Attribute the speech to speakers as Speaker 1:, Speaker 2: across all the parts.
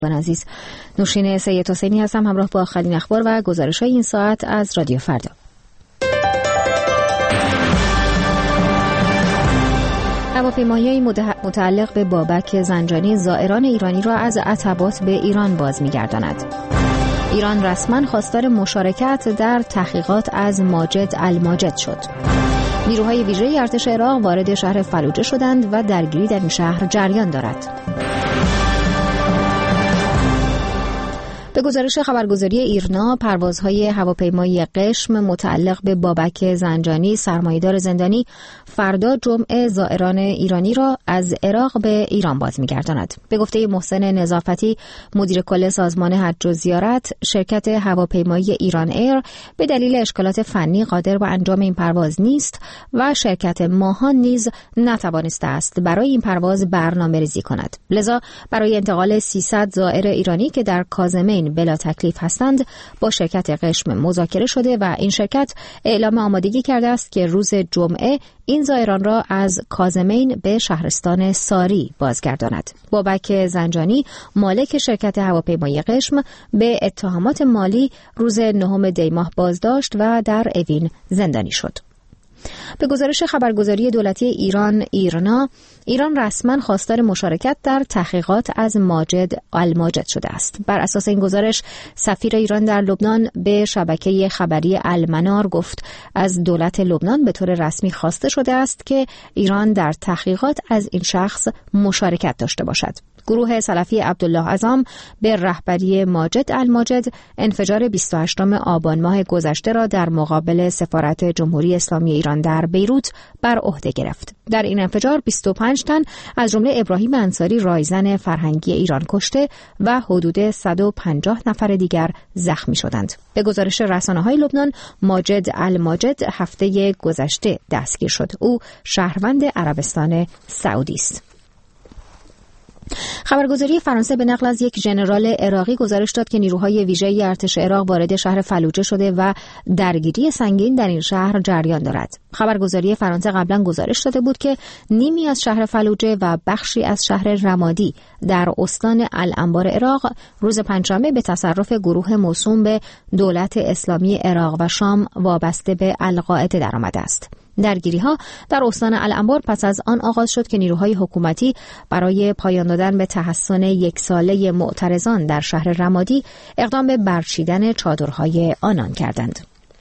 Speaker 1: عزیز، نوشین سید حسینی هستم، همراه با آخرین اخبار و گزارش‌های این ساعت از رادیو فردا. هواپیمایی متعلق به بابک زنجانی زائران ایرانی را از عتبات به ایران باز می‌گرداند. ایران رسما خواستار مشارکت در تحقیقات از ماجد الماجد شد. نیروهای ویژه ارتش عراق وارد شهر فلوجه شدند و درگیری در این شهر جریان دارد. به گزارش خبرگزاری ایرنا، پروازهای هواپیمایی قشم متعلق به بابک زنجانی سرمایه‌دار زندانی فردا جمعه زائران ایرانی را از عراق به ایران باز می‌گرداند. به گفته محسن نظافتی، مدیر کل سازمان حج و زیارت، شرکت هواپیمایی ایران ایر به دلیل اشکالات فنی قادر به انجام این پرواز نیست و شرکت ماهان نیز نتوانسته است برای این پرواز برنامه‌ریزی کند. لذا برای انتقال 300 زائر ایرانی که در کاظمین بلا تکلیف هستند با شرکت قشم مذاکره شده و این شرکت اعلام آمادگی کرده است که روز جمعه این زائران را از کاظمین به شهرستان ساری بازگرداند. بابک زنجانی، مالک شرکت هواپیمایی قشم، به اتهامات مالی روز 9 دی ماه بازداشت و در اوین زندانی شد. به گزارش خبرگزاری دولتی ایران ایرنا، ایران رسما خواستار مشارکت در تحقیقات از ماجد الماجد شده است. بر اساس این گزارش، سفیر ایران در لبنان به شبکه خبری المنار گفت از دولت لبنان به طور رسمی خواسته شده است که ایران در تحقیقات از این شخص مشارکت داشته باشد. گروه سلفی عبدالله اعظم به رهبری ماجد الماجد انفجار 28 آبان ماه گذشته را در مقابل سفارت جمهوری اسلامی ایران در بیروت بر عهده گرفت. در این انفجار 25 تن از جمله ابراهیم انصاری رایزن فرهنگی ایران کشته و حدود 150 نفر دیگر زخمی شدند. به گزارش رسانه‌های لبنان، ماجد الماجد هفته گذشته دستگیر شد. او شهروند عربستان سعودی است. خبرگزاری فرانسه به نقل از یک ژنرال عراقی گزارش داد که نیروهای ویژه ارتش عراق وارد شهر فلوجه شده و درگیری سنگین در این شهر جریان دارد. خبرگزاری فرانسه قبلا گزارش داده بود که نیمی از شهر فلوجه و بخشی از شهر رمادی در استان الانبار عراق روز پنجشنبه به تصرف گروه موسوم به دولت اسلامی عراق و شام وابسته به القاعده درآمده است. درگیری‌ها در استان الانبار پس از آن آغاز شد که نیروهای حکومتی برای پایان دادن به تحصن یک ساله معترضان در شهر رمادی اقدام به برچیدن چادرهای آنان کردند.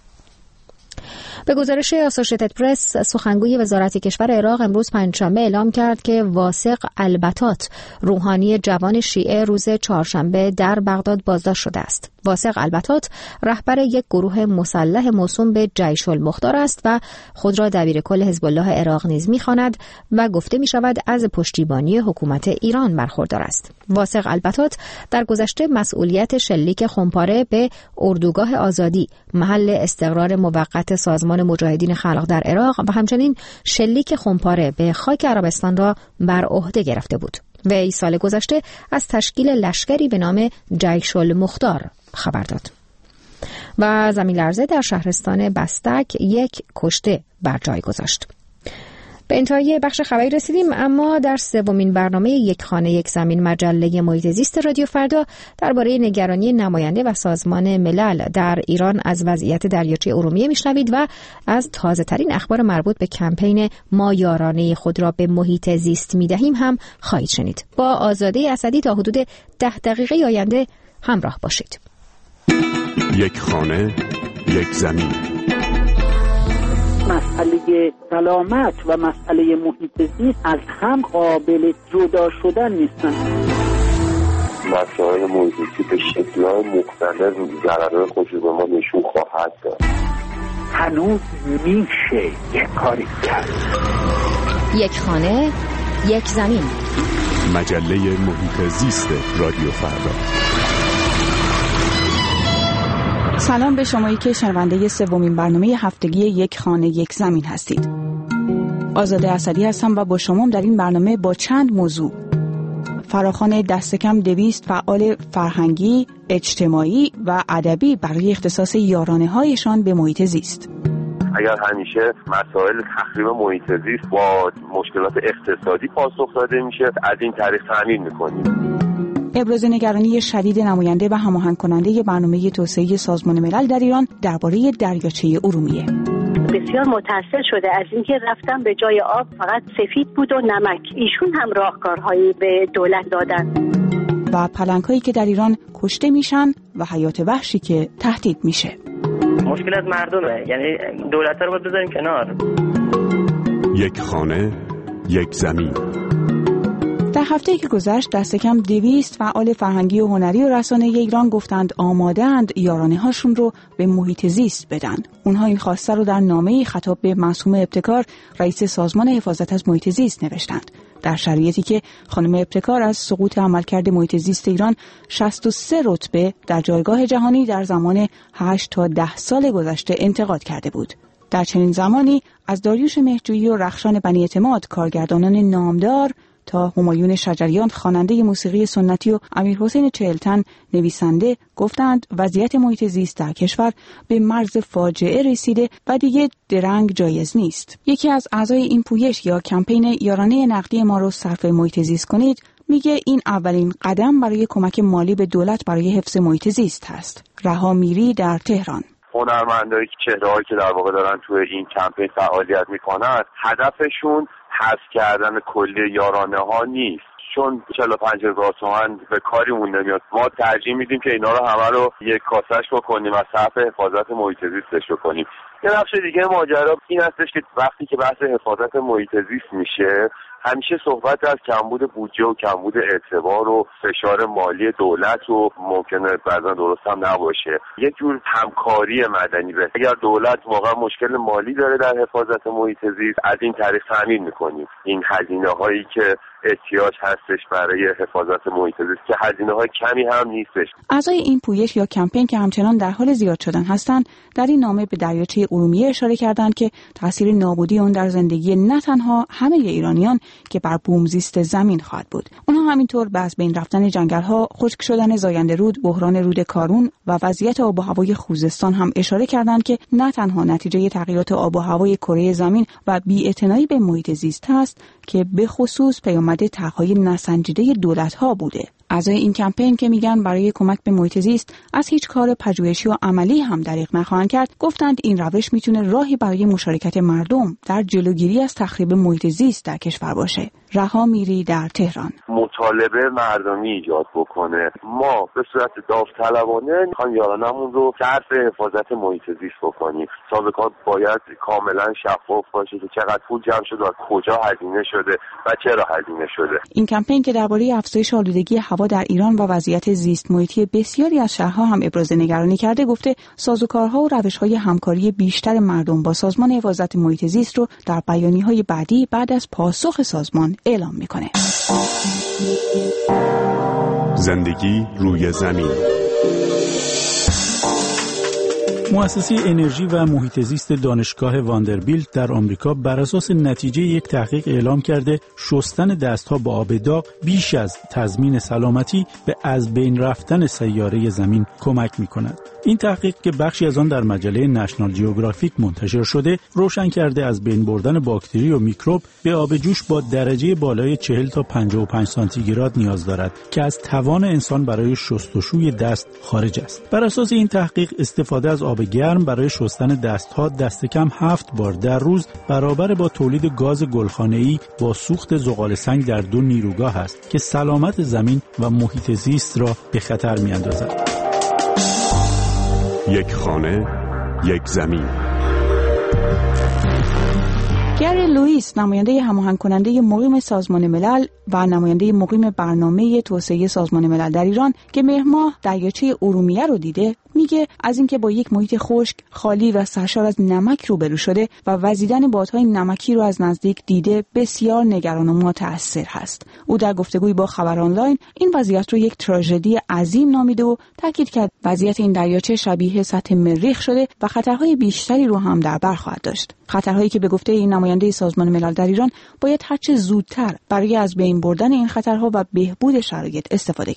Speaker 1: به گزارش آسوشیتد پرس، سخنگوی وزارت کشور عراق امروز پنجشنبه اعلام کرد که واثق البطات، روحانی جوان شیعه، روز چهارشنبه در بغداد بازداشت شده است. واثق البطات رهبر یک گروه مسلح موسوم به جیش المختار است و خود را دبیر کل حزب الله عراق نیز می‌خواند و گفته می‌شود از پشتیبانی حکومت ایران برخوردار است. واثق البطات در گذشته مسئولیت شلیک خمپاره به اردوگاه آزادی، محل استقرار موقت سازمان مجاهدین خلق در عراق و همچنین شلیک خمپاره به خاک عربستان را بر عهده گرفته بود. وی سال گذشته از تشکیل لشکری به نام جیش المختار خبر داد و زمین لرزه در شهرستان بستک یک کشته بر جای گذاشت. به انتهای بخش خبری رسیدیم، اما در سومین برنامه یک خانه یک زمین مجله محیط زیست رادیو فردا درباره نگرانی نماینده و سازمان ملل در ایران از وضعیت دریاچه ارومیه میشنوید و از تازه ترین اخبار مربوط به کمپین ما یارانه خود را به محیط زیست میدهیم هم خواهید شنید. با آزاده اسدی تا حدود 10 دقیقه آینده همراه باشید.
Speaker 2: یک خانه یک زمین.
Speaker 3: مسئله سلامت و مسئله محیط زیست از هم قابل جدا شدن نیستن.
Speaker 4: مسائل محیط زیستی به شکل‌های مختلف ضررهای خودش به ما نشون خواهد داد.
Speaker 3: هنوز میشه یک کاری کرد.
Speaker 1: یک خانه یک زمین،
Speaker 2: مجله محیط زیست رادیو فردا.
Speaker 5: سلام به شمایی که شنونده سومین برنامه هفتگی یک خانه یک زمین هستید. آزاده اسدی هستم و با شما در این برنامه با چند موضوع فراخوان دست کم 200 فعال فرهنگی، اجتماعی و ادبی برای اختصاص یارانه‌هایشان به محیط زیست.
Speaker 4: اگر همیشه مسائل تخریب محیط زیست با مشکلات اقتصادی پاسخ داده میشه، از این طریق تامین میکنیم.
Speaker 5: ابراز نگرانی شدید نماینده و هماهنگ کننده برنامه توسعه سازمان ملل در ایران درباره دریاچه ارومیه.
Speaker 6: بسیار متأثر شده از اینکه رفتن به جای آب فقط سفید بود و نمک. ایشون هم راهکارهایی به دولت دادن.
Speaker 5: و پلنگ‌هایی که در ایران کشته میشن و حیات وحشی که تهدید میشه.
Speaker 7: مشکل از مردمه، یعنی دولت‌ها رو باید بذاریم کنار.
Speaker 2: یک خانه، یک زمین.
Speaker 5: در هفته‌ای که گذشت دست کم 200 فعال فرهنگی و هنری و رسانه‌ای ایران گفتند آماده‌اند یارانه‌هاشون رو به محیط زیست بدن. اونها این خواسته رو در نامه‌ای خطاب به معصومه ابتکار، رئیس سازمان حفاظت از محیط زیست نوشتند. در شرایطی که خانم ابتکار از سقوط عملکرد محیط زیست ایران 63 رتبه در جایگاه جهانی در زمان 8 تا 10 سال گذشته انتقاد کرده بود. در چنین زمانی از داریوش مهرجویی و رخشان بنی اعتماد کارگردانان نامدار تا همایون شجریان خواننده موسیقی سنتی و امیرحسین چهلتن نویسنده گفتند وضعیت محیط زیست در کشور به مرز فاجعه رسیده و دیگه درنگ جایز نیست. یکی از اعضای این پویش یا کمپین یارانه نقدی ما رو صرف محیط زیست کنید میگه این اولین قدم برای کمک مالی به دولت برای حفظ محیط زیست هست. رها میری در تهران.
Speaker 4: هنرمندایی که چهره‌هایی که در واقع دارن توی این کمپین فعالیت میکنن هدفشون حذف کردن کلی یارانه ها نیست، چون 45,000 تومان به کاریمون نمیاد. ما ترجیح میدیم که اینا رو همه رو یک کاسه‌اش بکنیم و صرف حفاظت محیط زیستش بکنیم. یه بخش دیگه ماجرا این هستش که وقتی که بحث حفاظت محیط زیست میشه همیشه صحبت از کمبود بودجه و کمبود اعتبار و فشار مالی دولت و ممکنه بعضا درست هم نباشه. یک جور همکاری مدنی به اگر دولت واقعا مشکل مالی داره در حفاظت محیط زیست از این طریق تامین میکنیم این هزینه هایی که احتیاج هستش برای حفاظت محیط زیست که هزینه های کمی هم نیستش.
Speaker 5: اعضای این پویش یا کمپین که همچنان در حال زیاد شدن هستند در این نامه به دریاچه ارومیه اشاره کردند که تاثیر نابودی آن در زندگی نه تنها همه ایرانیان که بر بومزیست زمین خواهد بود. اونها همینطور به از بین رفتن جنگل‌ها، خشک شدن زاینده رود، بحران رود کارون و وضعیت آب و هوای خوزستان هم اشاره کردند که نه تنها نتیجه تغییرات آب و هوای کره زمین و بی‌اعتنایی به محیط زیست است که به خصوص پیامد طرح‌های نسنجیده دولت‌ها بوده. اعضای این کمپین که میگن برای کمک به محیط زیست از هیچ کار پژوهشی و عملی هم دریغ نخواهند کرد، گفتند این روش میتونه راهی برای مشارکت مردم در جلوگیری از تخریب محیط زیست در کشور باشه. رها میری در تهران.
Speaker 4: مطالبه مردمی ایجاد بکنه. ما به صورت داوطلبانه میخوایم یارانمون رو صرف حفاظت محیط زیست بکنیم. سابقات باید کاملا شفاف باشه که چقدر پول جمع شده و کجا هزینه شده و چرا هزینه شده.
Speaker 5: این کمپین که درباره افزایش آلودگی هوا در ایران و وضعیت زیست محیطی بسیاری از شهرها هم ابراز نگرانی کرده، گفته سازوکارها و روش‌های همکاری بیشتر مردم با سازمان حفاظت محیط زیست رو در بیانیه‌های بعدی بعد از پاسخ سازمان اعلام میکنه.
Speaker 2: زندگی روی زمین.
Speaker 8: مؤسسه انرژی و محیط زیست دانشگاه واندربیلت در آمریکا بر اساس نتیجه یک تحقیق اعلام کرده شستن دستها با آب داغ بیش از تضمین سلامتی به از بین رفتن سیاره زمین کمک می‌کند. این تحقیق که بخشی از آن در مجله نشنال جیوگرافیک منتشر شده، روشن کرده از بین بردن باکتری و میکروب به آب جوش با درجه بالای 40 تا 55 سانتیگراد نیاز دارد که از توان انسان برای شستشوی دست خارج است. بر اساس این تحقیق استفاده از آب گرم برای شستن دستها دست کم 7 بار در روز برابر با تولید گاز گلخانه‌ای با سوخت زغال سنگ در 2 نیروگاه است که سلامت زمین و محیط زیست را به خطر می‌اندازد.
Speaker 2: یک خانه، یک زمین.
Speaker 5: گری لوئیس، نماینده هماهنگ کننده مقیم سازمان ملل و نماینده مقیم برنامه توسعه سازمان ملل در ایران که مهر ماه دریاچه ارومیه رو دیده، میگه از اینکه با یک محیط خشک، خالی و سرشار از نمک روبرو شده و وزیدن بادهای نمکی رو از نزدیک دیده بسیار نگران و متأثر هست. او در گفتگوی با خبر آنلاین این وضعیت رو یک تراژدی عظیم نامیده و تاکید کرد وضعیت این دریاچه شبیه سطح مریخ شده و خطرهای بیشتری رو هم در بر خواهد داشت. خطرهایی که به گفته این نماینده سازمان ملل در ایران باید هرچه زودتر برای از بین بردن این خطرها و بهبود شرایط استفاده کرد.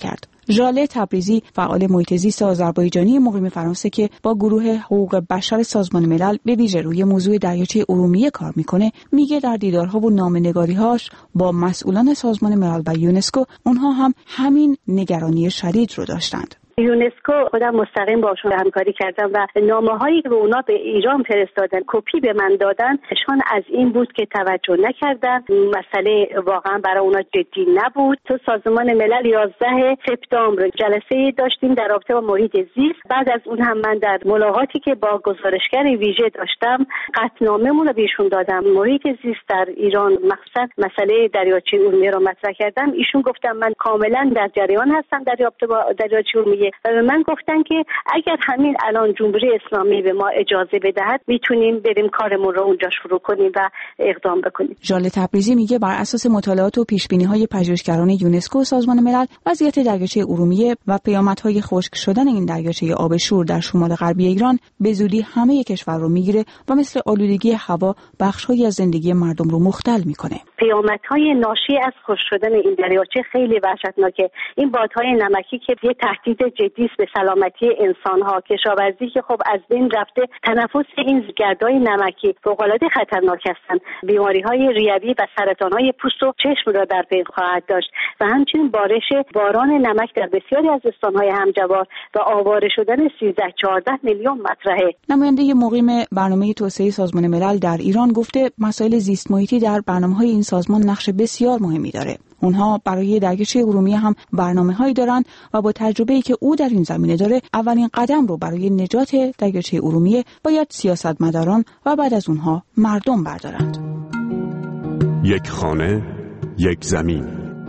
Speaker 5: ژاله تبریزی فعال محیط زیست آذربایجانی مقیم فرانسه که با گروه حقوق بشر سازمان ملل به ویژه روی موضوع دریاچه ارومیه کار میکنه، میگه در دیدارها و نامه‌نگاری‌هاش با مسئولان سازمان ملل و یونسکو اونها هم همین نگرانی شدید رو داشتند.
Speaker 6: یونسکو خودم مستقیم باشون همکاری کردم و نامه‌هایی که اونا به ایران فرستادن کپی به من دادن نشان از این بود که توجه نکردن، مسئله واقعا برای اونا جدی نبود. تو سازمان ملل 11 سپتامبر جلسه داشتیم در رابطه با محیط زیست. بعد از اون هم من در ملاقاتی که با گزارشگر ویژه داشتم قطعنامه‌مون رو بهشون دادم. محیط زیست در ایران مخصوصا مسئله دریاچه ارومیه رو مطرح کردم. ایشون گفتم من کاملا در جریان هستم در رابطه با دریاچه ارومیه. من گفتن که اگر همین الان جمهوری اسلامی به ما اجازه بدهد میتونیم بریم کارمون رو اونجا شروع کنیم و اقدام بکنیم.
Speaker 5: ژاله تبریزی میگه بر اساس مطالعات و پیشبینی‌های پژوهشگران یونسکو و سازمان ملل وضعیت دریاچه ارومیه و پیامدهای خشک شدن این دریاچه آب شور در شمال غربی ایران به زودی همه کشور رو میگیره و مثل آلودگی هوا بخش‌هایی از زندگی مردم رو مختل میکنه.
Speaker 6: پیامدهای ناشی از خشک شدن این دریاچه خیلی وحشتناکه. این بادهای نمکی که یه تهدید جدی است به سلامتی انسان‌ها، کشاورزی که خب از بین رفته، تنفس این گردهای نمکی فوق‌العاده خطرناک هستند. بیماری‌های ریوی و سرطان‌های پوست و چشم را در پی خواهد داشت و همچنین بارش باران نمک در بسیاری از استان‌های همجوار و آواره شدن 13-14 میلیون مطرحه.
Speaker 5: نماینده مقیم برنامه توسعه سازمان ملل در ایران گفته مسائل زیست محیطی در برنامه‌های این سازمان نقش بسیار مهمی داره. اونها برای دریاچه ارومیه هم برنامه‌هایی دارن و با تجربه‌ای که او در این زمینه داره اولین قدم رو برای نجات دریاچه ارومیه باید سیاستمداران و بعد از اونها مردم بردارند.
Speaker 2: یک خانه، یک زمین.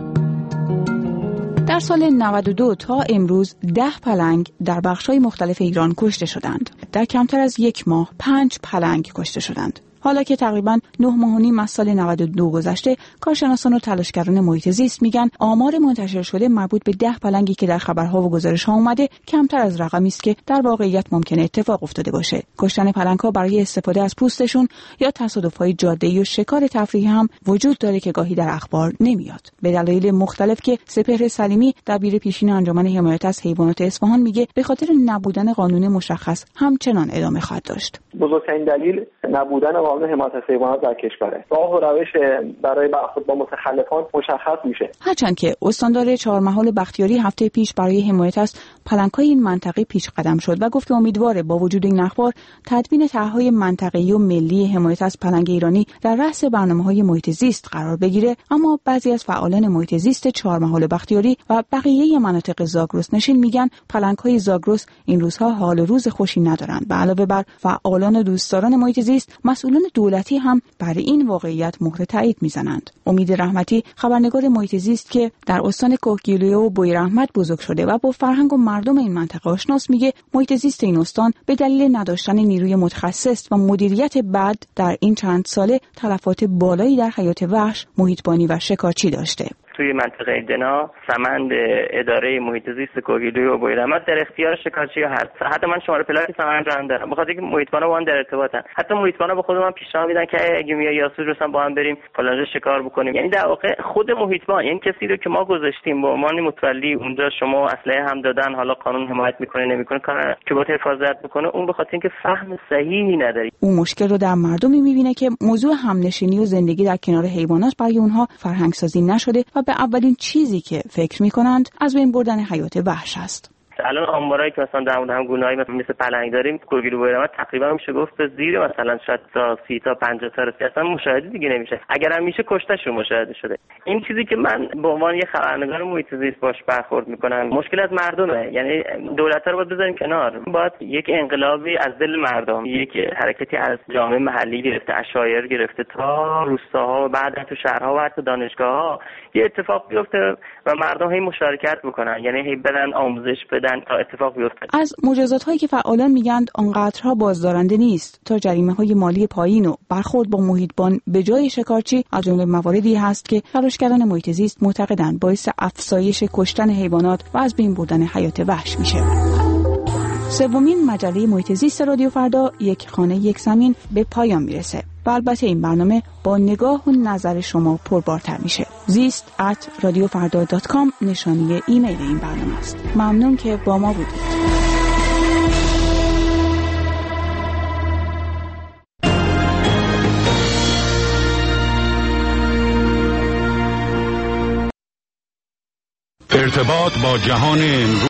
Speaker 5: در سال 92 تا امروز 10 پلنگ در بخش‌های مختلف ایران کشته شدند. در کمتر از یک ماه 5 پلنگ کشته شدند. حالا که تقریباً 9 ماه و نیم از سال 92 گذشته، کارشناسان و تلاشگران محیط زیست میگن آمار منتشر شده مربوط به 10 پلنگی که در خبرها و گزارش‌ها اومده کمتر از رقمی است که در واقعیت ممکنه اتفاق افتاده باشه. کشتن پلنگ‌ها برای استفاده از پوستشون یا تصادف‌های جاده‌ای و شکار تفریحی هم وجود داره که گاهی در اخبار نمیاد. به دلایل مختلف که سپهر سلیمی دبیر پیشین انجمن حمایت از حیوانات اصفهان میگه به خاطر نبودن قانون مشخص همچنان ادامه خواهد داشت.
Speaker 9: بزرگترین دلیل نبودن قانون حمایت از حیوانات در کشوره. راه و روش برای برخورد با متخلفان مشخص میشه.
Speaker 5: هرچند که استاندار چهارمحال بختیاری هفته پیش برای حمایت از پلنگ‌های این منطقه پیش قدم شد و گفت که امیدواره با وجود این اخبار تدوین طرح‌های منطقه‌ای و ملی حمایت از پلنگ ایرانی در رأس برنامه‌های محیط زیست قرار بگیره. اما بعضی از فعالان محیط زیست چهارمحال بختیاری و بقیه مناطق زاگرس نشین میگن پلنگ‌های زاگرس این روزها حال و روز خوشی ندارند. به علاوه بر فعالان و دوستداران محیط زیست، مسئولان دولتی هم برای این واقعیت مهر تایید میزنند. امید رحمتی خبرنگار محیط زیست که در استان کوهگیلویه و بویراحمد بزرگ شده و با فرهنگ و مردم این منطقه آشناست میگه محیط زیست این استان به دلیل نداشتن نیروی متخصص و مدیریت بد در این چند ساله تلفات بالایی در حیات وحش، محیطبانی و شکارچی داشته.
Speaker 7: توی منطقه دنا سمند اداره محیط زیست کوهگیلویه و بویراحمد در اختیار شکارچی‌ها هست. حتی من شماره پلاک سمند رو دارم، بخاطر اینکه محیطبانا با هم در ارتباطن. حتی محیطبانا به خود من پیشنهاد میدن که اگه میای یاسوج رو با هم بریم فلانجا شکار بکنیم. یعنی در واقع خود محیطبان، یعنی کسی رو که ما گذاشتیم به عنوان متولی اونجا شما اسلحه هم دادن، حالا قانون حمایت میکنه نمیکنه کار که با حفاظت بکنه، اون به خاطر اینکه فهم صحیحی نداره.
Speaker 5: اون مشکل رو در مردمی میبینه که موضوع همنشینی و زندگی در کنار حیوانات برای اونها فرهنگ سازی نشده و به اولین چیزی که فکر میکنند از بین بردن حیات وحش است.
Speaker 7: الان آمارایی که مثلا در مورد هم گونه‌ای مثل پلنگ داریم کوهگیلویه و بویراحمد تقریبا میشه گفت زیر مثلا شاید تا 30 تا 50 تا رسید، اصلا مشاهده دیگه نمیشه. اگر هم میشه کشتهشون مشاهده شده. این چیزی که من به عنوان یه خبرنگار محیط زیست باش برخورد میکنم مشکل از مردمه. یعنی دولت‌ها رو باید بذاریم کنار، باید یک انقلابی از دل مردم، یک حرکتی از جامعه محلی گرفته، اشایر گرفته تا روستاها و بعد تو شهرها و حتی دانشگاه‌ها یه اتفاق بیفته و مردم هی مشارکت بکنن، یعنی هی بدن آموزش بدن تا اتفاق بیفته.
Speaker 5: از مجازات‌هایی که فعالان میگند آنقدرها بازدارنده نیست تا جریمه‌های مالی پایین و برخورد با محیطبان به جای شکارچی از جمله مواردی هست که تلاشگران محیط زیست معتقدند باعث افزایش کشتن حیوانات و از بین بردن حیات وحش میشه. سومین مجله محیط زیست رادیو فردا یک خانه یک زمین به پایان میرسه. و البته این برنامه با نگاه و نظر شما پربارتر میشه. zist@radiofarda.com نشانی ایمیل این برنامه است. ممنون که با ما بودید.
Speaker 2: ارتباط با جهان امروز